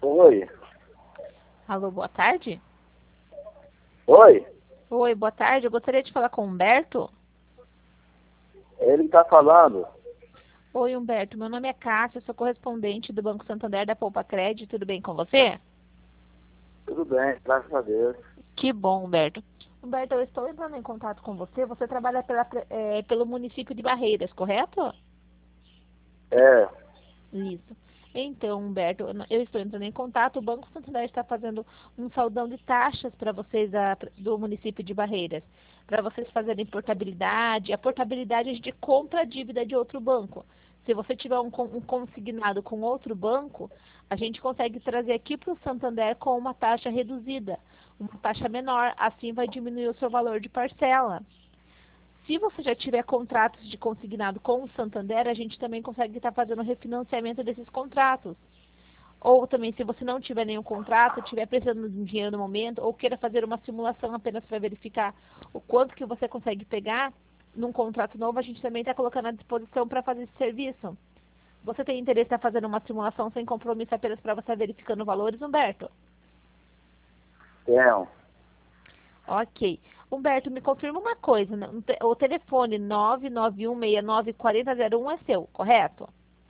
Oi. Alô, boa tarde? Oi. Oi, boa tarde. Eu gostaria de falar com o Humberto. Ele tá falando. Oi, Humberto. Meu nome é Cássia, sou correspondente do Banco Santander da Poupa Crédito. Tudo bem com você? Tudo bem, graças a Deus. Que bom, Humberto. Humberto, eu estou entrando em contato com você. Você trabalha pelo município de Barreiras, correto? É. Isso. Então, Humberto, eu estou entrando em contato. O Banco Santander está fazendo um saldão de taxas para vocês do município de Barreiras, para vocês fazerem portabilidade. A portabilidade a gente compra a dívida de outro banco. Se você tiver um consignado com outro banco, a gente consegue trazer aqui para o Santander com uma taxa reduzida, uma taxa menor. Assim vai diminuir o seu valor de parcela. Se você já tiver contratos de consignado com o Santander, a gente também consegue estar fazendo refinanciamento desses contratos. Ou também, se você não tiver nenhum contrato, estiver precisando de dinheiro no momento, ou queira fazer uma simulação apenas para verificar o quanto que você consegue pegar num contrato novo, a gente também está colocando à disposição para fazer esse serviço. Você tem interesse em estar fazendo uma simulação sem compromisso apenas para você verificando valores, Humberto? Tenho. Ok. Humberto, me confirma uma coisa. O telefone 991694001 é seu, correto?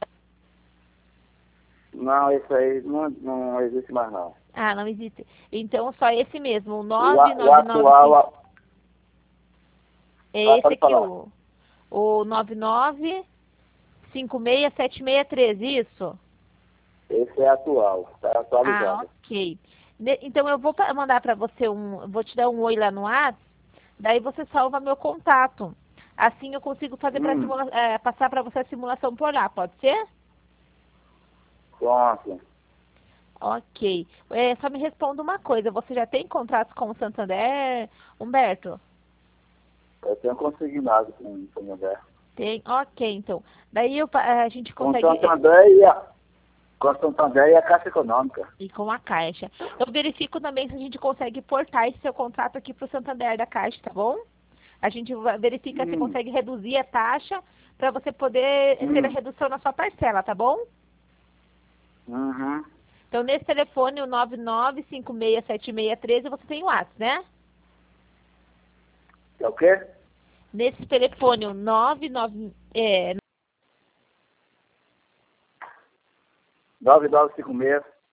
Não, isso aí não existe mais não. Ah, não existe. Então, só esse mesmo, o O 9995. atual. É esse Pode aqui, falar. o 99567613, isso? Esse é atual, tá Ah, atualizado. ok. Então, eu vou mandar para você vou te dar um oi lá no WhatsApp, daí você salva meu contato. Assim eu consigo fazer Hum, passar para você a simulação por lá, pode ser? pronto. Ok. Só me responda uma coisa. Você já tem contratos com o Santander, Humberto? Eu tenho consignado com o mulher. Tem? Ok, então. Daí a gente Com o consegue Santander com o Santander e a Caixa Econômica. ir com a Caixa. Eu verifico também se a gente consegue portar esse seu contrato aqui para o Santander da Caixa, tá bom? A gente verifica se Hum, consegue reduzir a taxa para você poder ter a hum, redução na sua parcela, tá bom? uhum. Então, nesse telefone, o 99567613, você tem o WhatsApp, né? É o quê? Nesse telefone, o 99, 9956.